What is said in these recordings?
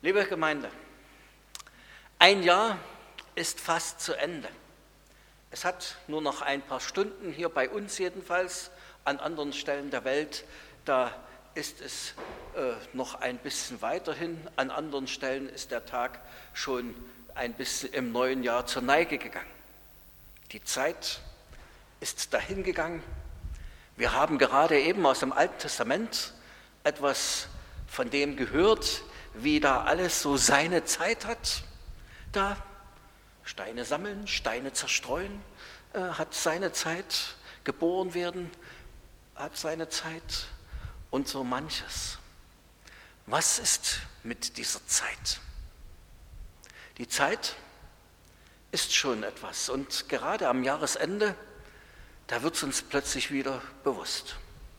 Liebe Gemeinde, ein Jahr ist fast zu Ende. Es hat nur noch ein paar Stunden, hier bei uns jedenfalls, an anderen Stellen der Welt, da ist es noch ein bisschen weiterhin, an anderen Stellen ist der Tag schon ein bisschen im neuen Jahr zur Neige gegangen. Die Zeit ist dahingegangen. Wir haben gerade eben aus dem Alten Testament etwas von dem gehört, wie da alles so seine Zeit hat. Da Steine sammeln, Steine zerstreuen, hat seine Zeit, geboren werden, hat seine Zeit und so manches. Was ist mit dieser Zeit? Die Zeit ist schon etwas und gerade am Jahresende, da wird es uns plötzlich wieder bewusst.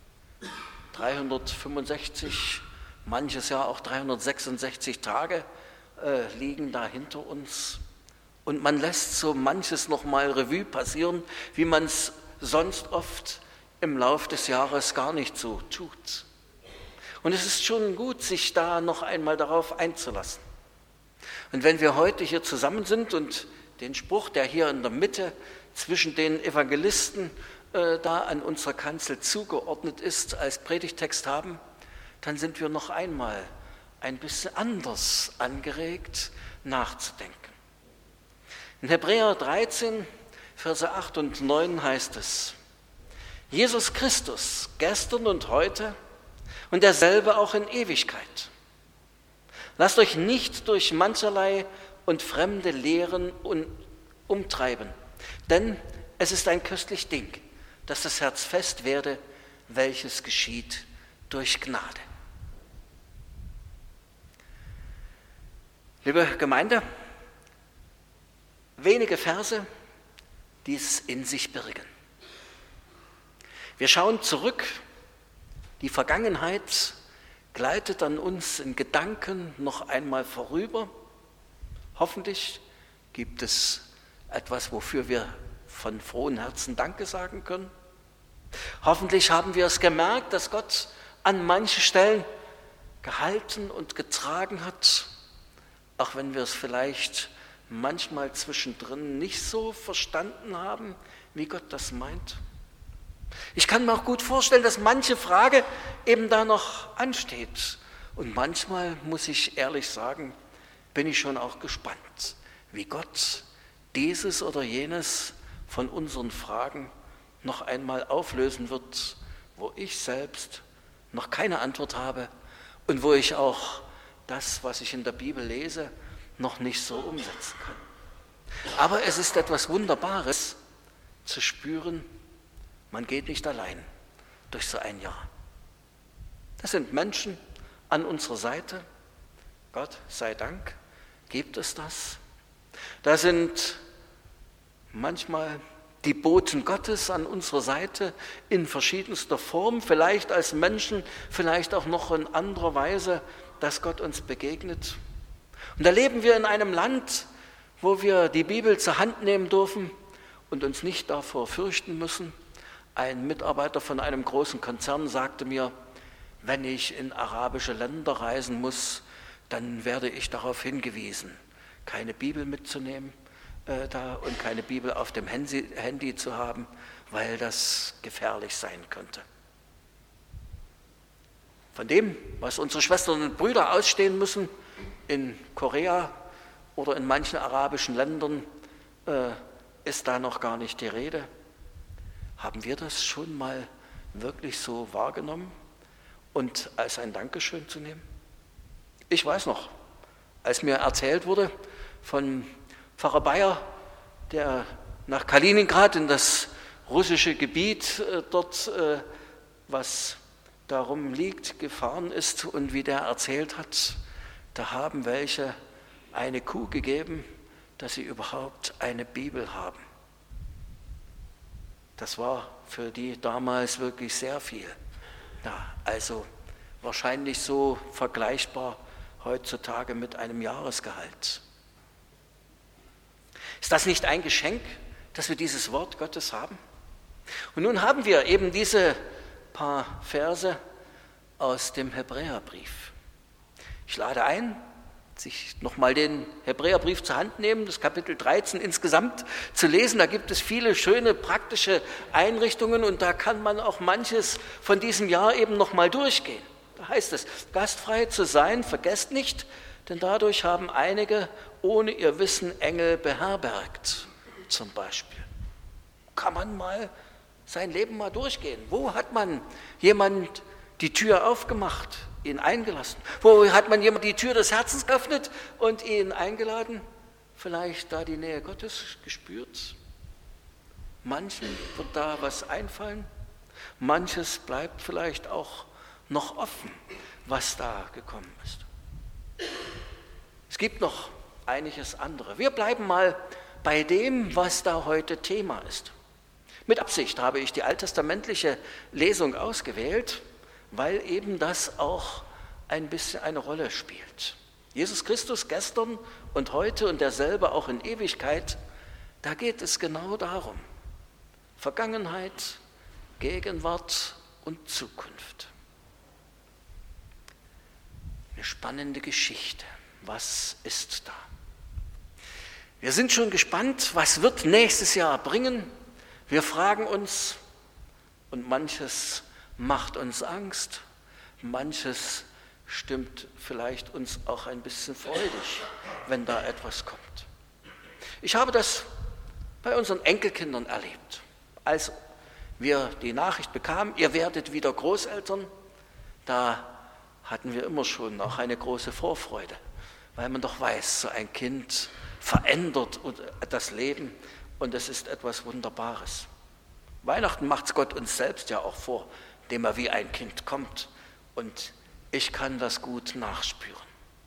365, manches Jahr auch 366 Tage liegen da hinter uns. Und man lässt so manches nochmal Revue passieren, wie man es sonst oft im Lauf des Jahres gar nicht so tut. Und es ist schon gut, sich da noch einmal darauf einzulassen. Und wenn wir heute hier zusammen sind und den Spruch, der hier in der Mitte zwischen den Evangelisten da an unserer Kanzel zugeordnet ist, als Predigtext haben, dann sind wir noch einmal ein bisschen anders angeregt, nachzudenken. In Hebräer 13, Verse 8 und 9 heißt es: Jesus Christus, gestern und heute und derselbe auch in Ewigkeit. Lasst euch nicht durch mancherlei und fremde Lehren umtreiben, denn es ist ein köstlich Ding, dass das Herz fest werde, welches geschieht durch Gnade. Liebe Gemeinde, wenige Verse, die es in sich birgen. Wir schauen zurück, die Vergangenheit gleitet an uns in Gedanken noch einmal vorüber. Hoffentlich gibt es etwas, wofür wir von frohem Herzen Danke sagen können. Hoffentlich haben wir es gemerkt, dass Gott an manchen Stellen gehalten und getragen hat, auch wenn wir es vielleicht manchmal zwischendrin nicht so verstanden haben, wie Gott das meint. Ich kann mir auch gut vorstellen, dass manche Frage eben da noch ansteht. Und manchmal, muss ich ehrlich sagen, bin ich schon auch gespannt, wie Gott dieses oder jenes von unseren Fragen noch einmal auflösen wird, wo ich selbst noch keine Antwort habe und wo ich auch das, was ich in der Bibel lese, noch nicht so umsetzen kann. Aber es ist etwas Wunderbares zu spüren, man geht nicht allein durch so ein Jahr. Das sind Menschen an unserer Seite, Gott sei Dank gibt es das. Da sind manchmal die Boten Gottes an unserer Seite in verschiedenster Form, vielleicht als Menschen, vielleicht auch noch in anderer Weise, dass Gott uns begegnet. Und da leben wir in einem Land, wo wir die Bibel zur Hand nehmen dürfen und uns nicht davor fürchten müssen. Ein Mitarbeiter von einem großen Konzern sagte mir, wenn ich in arabische Länder reisen muss, dann werde ich darauf hingewiesen, keine Bibel mitzunehmen und keine Bibel auf dem Handy zu haben, weil das gefährlich sein könnte. Von dem, was unsere Schwestern und Brüder ausstehen müssen, in Korea oder in manchen arabischen Ländern, ist da noch gar nicht die Rede. Haben wir das schon mal wirklich so wahrgenommen und als ein Dankeschön zu nehmen? Ich weiß noch, als mir erzählt wurde von Pfarrer Bayer, der nach Kaliningrad in das russische Gebiet dort, was darum liegt, gefahren ist und wie der erzählt hat, da haben welche eine Kuh gegeben, dass sie überhaupt eine Bibel haben. Das war für die damals wirklich sehr viel. Ja, also wahrscheinlich so vergleichbar heutzutage mit einem Jahresgehalt. Ist das nicht ein Geschenk, dass wir dieses Wort Gottes haben? Und nun haben wir eben diese paar Verse aus dem Hebräerbrief. Ich lade ein, sich nochmal den Hebräerbrief zur Hand nehmen, das Kapitel 13 insgesamt zu lesen. Da gibt es viele schöne praktische Einrichtungen und da kann man auch manches von diesem Jahr eben nochmal durchgehen. Da heißt es, gastfrei zu sein, vergesst nicht, denn dadurch haben einige ohne ihr Wissen Engel beherbergt, zum Beispiel. Kann man mal sein Leben mal durchgehen. Wo hat man jemand die Tür aufgemacht, ihn eingelassen? Wo hat man jemand die Tür des Herzens geöffnet und ihn eingeladen? Vielleicht da die Nähe Gottes gespürt? Manchen wird da was einfallen. Manches bleibt vielleicht auch noch offen, was da gekommen ist. Es gibt noch einiges andere. Wir bleiben mal bei dem, was da heute Thema ist. Mit Absicht habe ich die alttestamentliche Lesung ausgewählt, weil eben das auch ein bisschen eine Rolle spielt. Jesus Christus gestern und heute und derselbe auch in Ewigkeit, da geht es genau darum. Vergangenheit, Gegenwart und Zukunft. Eine spannende Geschichte. Was ist da? Wir sind schon gespannt, was wird nächstes Jahr bringen. Wir fragen uns, und manches macht uns Angst, manches stimmt vielleicht uns auch ein bisschen freudig, wenn da etwas kommt. Ich habe das bei unseren Enkelkindern erlebt. Als wir die Nachricht bekamen, ihr werdet wieder Großeltern, da hatten wir immer schon auch eine große Vorfreude, weil man doch weiß, so ein Kind verändert das Leben und es ist etwas Wunderbares. Weihnachten macht es Gott uns selbst ja auch vor, indem er wie ein Kind kommt und ich kann das gut nachspüren.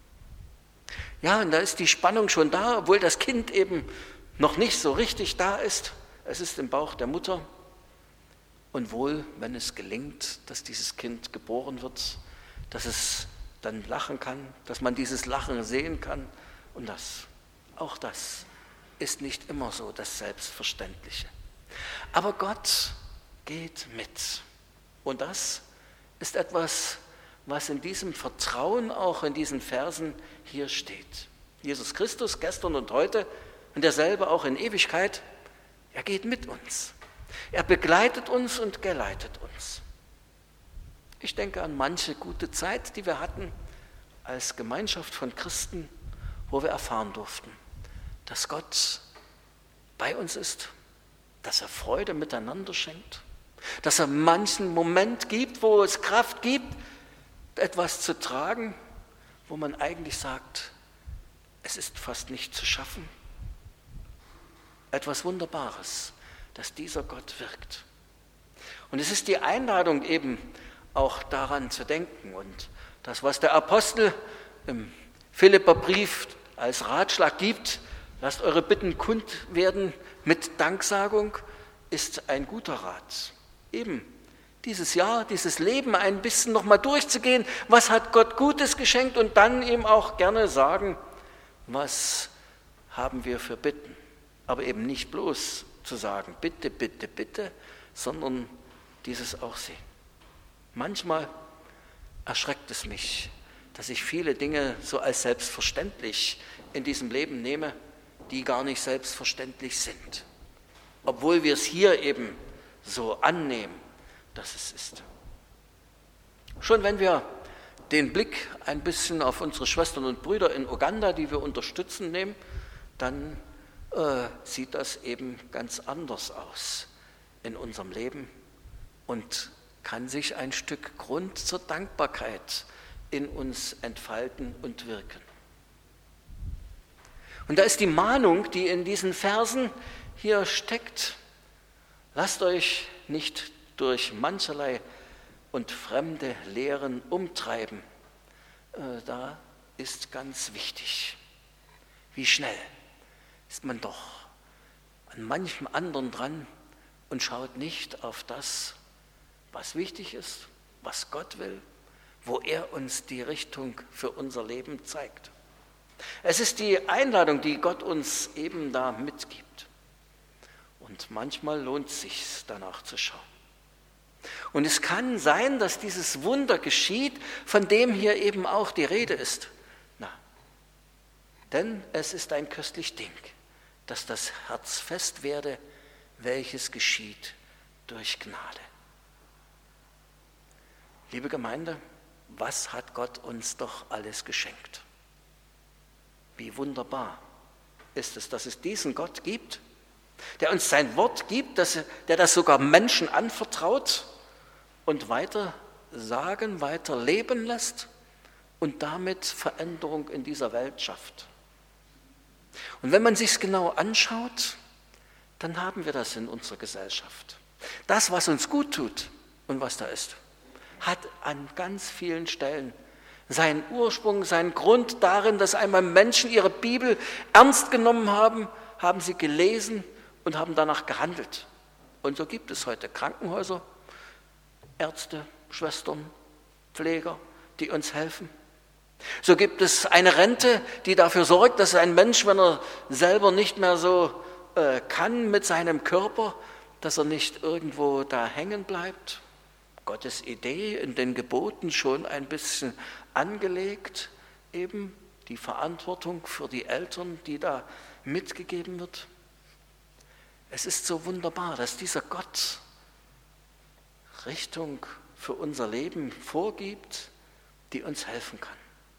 Ja, und da ist die Spannung schon da, obwohl das Kind eben noch nicht so richtig da ist. Es ist im Bauch der Mutter und wohl, wenn es gelingt, dass dieses Kind geboren wird, dass es dann lachen kann, dass man dieses Lachen sehen kann und auch das ist nicht immer so das Selbstverständliche. Aber Gott geht mit. Und das ist etwas, was in diesem Vertrauen auch in diesen Versen hier steht. Jesus Christus gestern und heute und derselbe auch in Ewigkeit, er geht mit uns. Er begleitet uns und geleitet uns. Ich denke an manche gute Zeit, die wir hatten als Gemeinschaft von Christen, wo wir erfahren durften, dass Gott bei uns ist, dass er Freude miteinander schenkt, dass er manchen Moment gibt, wo es Kraft gibt, etwas zu tragen, wo man eigentlich sagt, es ist fast nicht zu schaffen. Etwas Wunderbares, dass dieser Gott wirkt. Und es ist die Einladung eben auch daran zu denken und das, was der Apostel im Philipperbrief als Ratschlag gibt, lasst eure Bitten kund werden mit Danksagung, ist ein guter Rat. Eben dieses Jahr, dieses Leben ein bisschen nochmal durchzugehen, was hat Gott Gutes geschenkt und dann eben auch gerne sagen, was haben wir für Bitten. Aber eben nicht bloß zu sagen, bitte, bitte, bitte, sondern dieses auch sehen. Manchmal erschreckt es mich, dass ich viele Dinge so als selbstverständlich in diesem Leben nehme, die gar nicht selbstverständlich sind. Obwohl wir es hier eben so annehmen, dass es ist. Schon wenn wir den Blick ein bisschen auf unsere Schwestern und Brüder in Uganda, die wir unterstützen, nehmen, dann sieht das eben ganz anders aus in unserem Leben und kann sich ein Stück Grund zur Dankbarkeit in uns entfalten und wirken. Und da ist die Mahnung, die in diesen Versen hier steckt. Lasst euch nicht durch mancherlei und fremde Lehren umtreiben. Da ist ganz wichtig, wie schnell ist man doch an manchem anderen dran und schaut nicht auf das, was wichtig ist, was Gott will, wo er uns die Richtung für unser Leben zeigt. Es ist die Einladung, die Gott uns eben da mitgibt. Und manchmal lohnt es sich, danach zu schauen. Und es kann sein, dass dieses Wunder geschieht, von dem hier eben auch die Rede ist. Denn es ist ein köstlich Ding, dass das Herz fest werde, welches geschieht durch Gnade. Liebe Gemeinde, was hat Gott uns doch alles geschenkt? Wie wunderbar ist es, dass es diesen Gott gibt, der uns sein Wort gibt, der das sogar Menschen anvertraut und weiter sagen, weiter leben lässt und damit Veränderung in dieser Welt schafft. Und wenn man sich es genau anschaut, dann haben wir das in unserer Gesellschaft. Das, was uns gut tut und was da ist, hat an ganz vielen Stellen seinen Ursprung, seinen Grund darin, dass einmal Menschen ihre Bibel ernst genommen haben, haben sie gelesen und haben danach gehandelt. Und so gibt es heute Krankenhäuser, Ärzte, Schwestern, Pfleger, die uns helfen. So gibt es eine Rente, die dafür sorgt, dass ein Mensch, wenn er selber nicht mehr so kann mit seinem Körper, dass er nicht irgendwo da hängen bleibt. Gottes Idee in den Geboten schon ein bisschen angelegt, eben die Verantwortung für die Eltern, die da mitgegeben wird. Es ist so wunderbar, dass dieser Gott Richtung für unser Leben vorgibt, die uns helfen kann.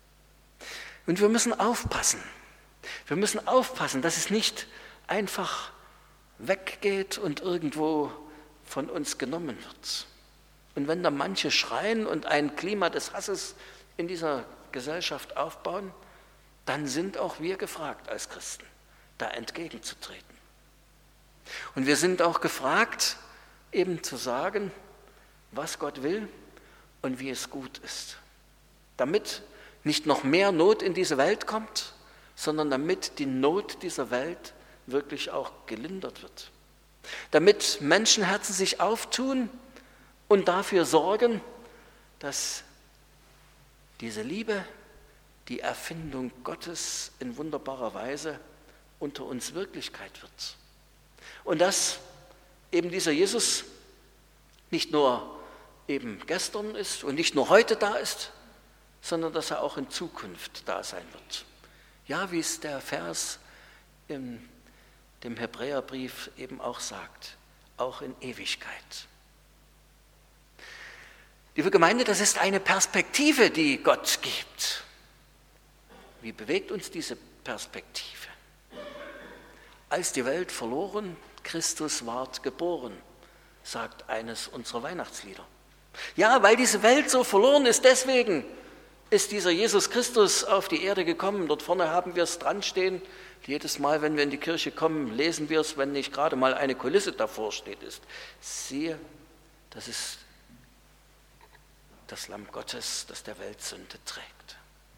Und wir müssen aufpassen. Wir müssen aufpassen, dass es nicht einfach weggeht und irgendwo von uns genommen wird. Und wenn da manche schreien und ein Klima des Hasses in dieser Gesellschaft aufbauen, dann sind auch wir gefragt als Christen, da entgegenzutreten. Und wir sind auch gefragt, eben zu sagen, was Gott will und wie es gut ist. Damit nicht noch mehr Not in diese Welt kommt, sondern damit die Not dieser Welt wirklich auch gelindert wird. Damit Menschenherzen sich auftun und dafür sorgen, dass diese Liebe, die Erfindung Gottes in wunderbarer Weise unter uns Wirklichkeit wird. Und dass eben dieser Jesus nicht nur eben gestern ist und nicht nur heute da ist, sondern dass er auch in Zukunft da sein wird. Ja, wie es der Vers in dem Hebräerbrief eben auch sagt, auch in Ewigkeit. Liebe Gemeinde, das ist eine Perspektive, die Gott gibt. Wie bewegt uns diese Perspektive? Als die Welt verloren, Christus ward geboren, sagt eines unserer Weihnachtslieder. Ja, weil diese Welt so verloren ist, deswegen ist dieser Jesus Christus auf die Erde gekommen. Dort vorne haben wir es dran stehen. Jedes Mal, wenn wir in die Kirche kommen, lesen wir es, wenn nicht gerade mal eine Kulisse davor steht. Siehe, das ist das Lamm Gottes, das der Welt Sünde trägt.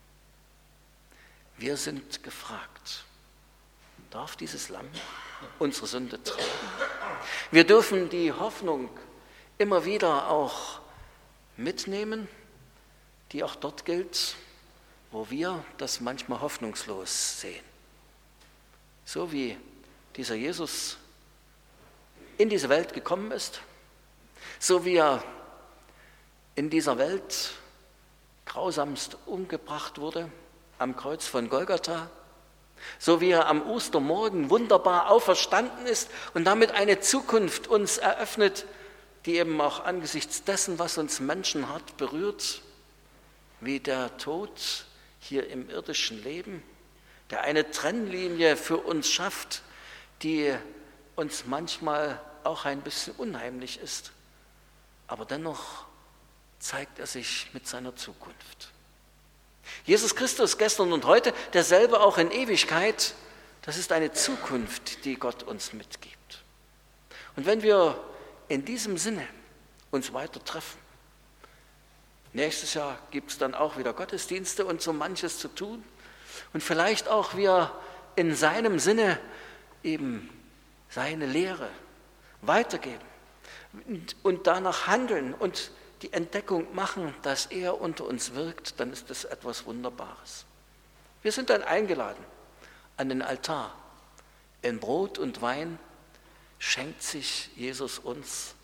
Wir sind gefragt, darf dieses Lamm unsere Sünde tragen? Wir dürfen die Hoffnung immer wieder auch mitnehmen, die auch dort gilt, wo wir das manchmal hoffnungslos sehen. So wie dieser Jesus in diese Welt gekommen ist, so wie er in dieser Welt grausamst umgebracht wurde am Kreuz von Golgatha, so wie er am Ostermorgen wunderbar auferstanden ist und damit eine Zukunft uns eröffnet, die eben auch angesichts dessen, was uns menschenhart berührt, wie der Tod hier im irdischen Leben, der eine Trennlinie für uns schafft, die uns manchmal auch ein bisschen unheimlich ist, aber dennoch zeigt er sich mit seiner Zukunft. Jesus Christus gestern und heute, derselbe auch in Ewigkeit, das ist eine Zukunft, die Gott uns mitgibt. Und wenn wir in diesem Sinne uns weiter treffen, nächstes Jahr gibt es dann auch wieder Gottesdienste und so manches zu tun und vielleicht auch wir in seinem Sinne eben seine Lehre weitergeben und danach handeln und die Entdeckung machen, dass er unter uns wirkt, dann ist das etwas Wunderbares. Wir sind dann eingeladen an den Altar. In Brot und Wein schenkt sich Jesus uns,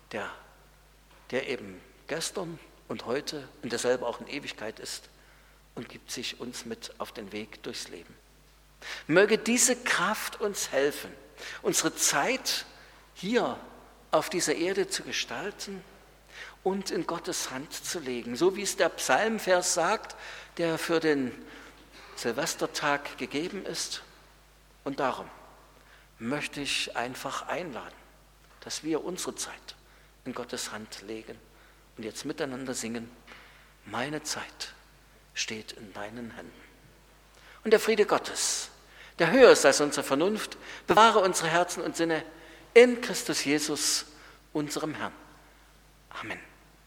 der eben gestern und heute und derselbe auch in Ewigkeit ist und gibt sich uns mit auf den Weg durchs Leben. Möge diese Kraft uns helfen, unsere Zeit hier auf dieser Erde zu gestalten und in Gottes Hand zu legen. So wie es der Psalmvers sagt, der für den Silvestertag gegeben ist. Und darum möchte ich einfach einladen, dass wir unsere Zeit in Gottes Hand legen und jetzt miteinander singen: Meine Zeit steht in deinen Händen. Und der Friede Gottes, der höher ist als unsere Vernunft, bewahre unsere Herzen und Sinne in Christus Jesus, unserem Herrn. Amen.